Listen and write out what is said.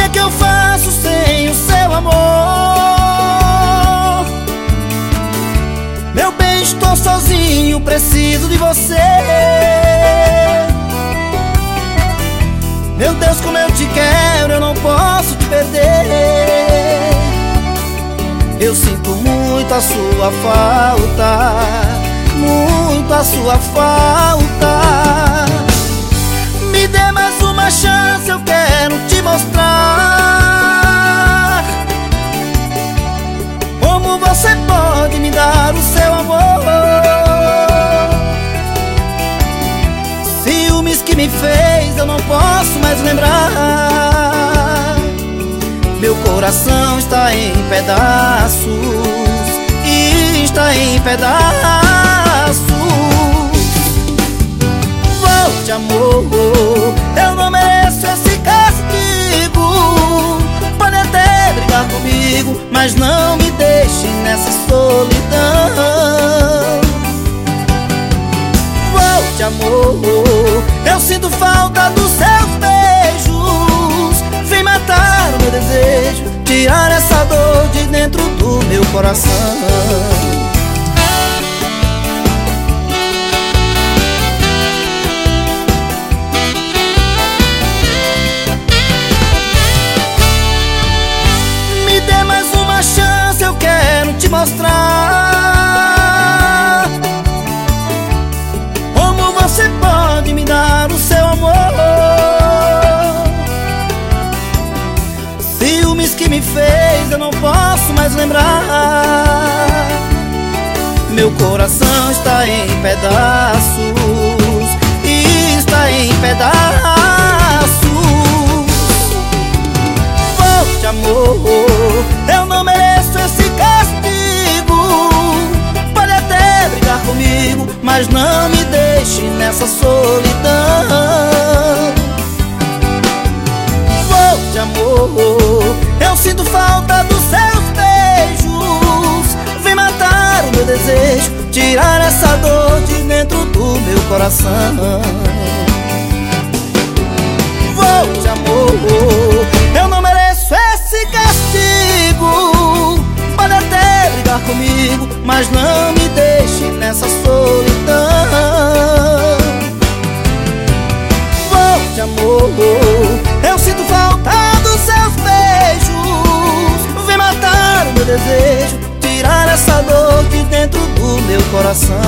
é que eu faço sem o seu amor? Meu bem, estou sozinho, preciso de você. Meu Deus, como eu te quero, eu não posso te perder. Eu sinto muito a sua falta, muito a sua falta. Me dê mais uma chance, eu quero te mostrar como você pode me dar o seu amor. Ciúmes que me fez, eu não posso mais lembrar. Meu coração está em pedaços, está em pedaços. Volte, amor, eu não mereço esse castigo. Pode até brigar comigo, mas não me deixe nessa solidão. Volte, amor, eu sinto falta dos seus beijos. Vem matar o meu desejo, tirar essa dor de dentro do meu coração. Me dê mais uma chance, eu quero te mostrar como você pode me dar o seu amor. Ciúmes que me fez, eu não posso mais lembrar. Meu coração está em pedaços, está em pedaços. Volte, amor, eu não mereço esse castigo. Pode até brigar comigo, mas não me deixe nessa solidão. Volte, amor, eu sinto falta dos seus beijos. Vem matar o meu desejo, tirar essa dor de dentro do meu coração. Volte, amor, eu não mereço esse castigo. Pode até brigar comigo, mas não me deixe nessa solidão. Volte, amor, eu sinto falta dos seus beijos. Vem matar o meu desejo, tirar essa dor de dentro do meu coração.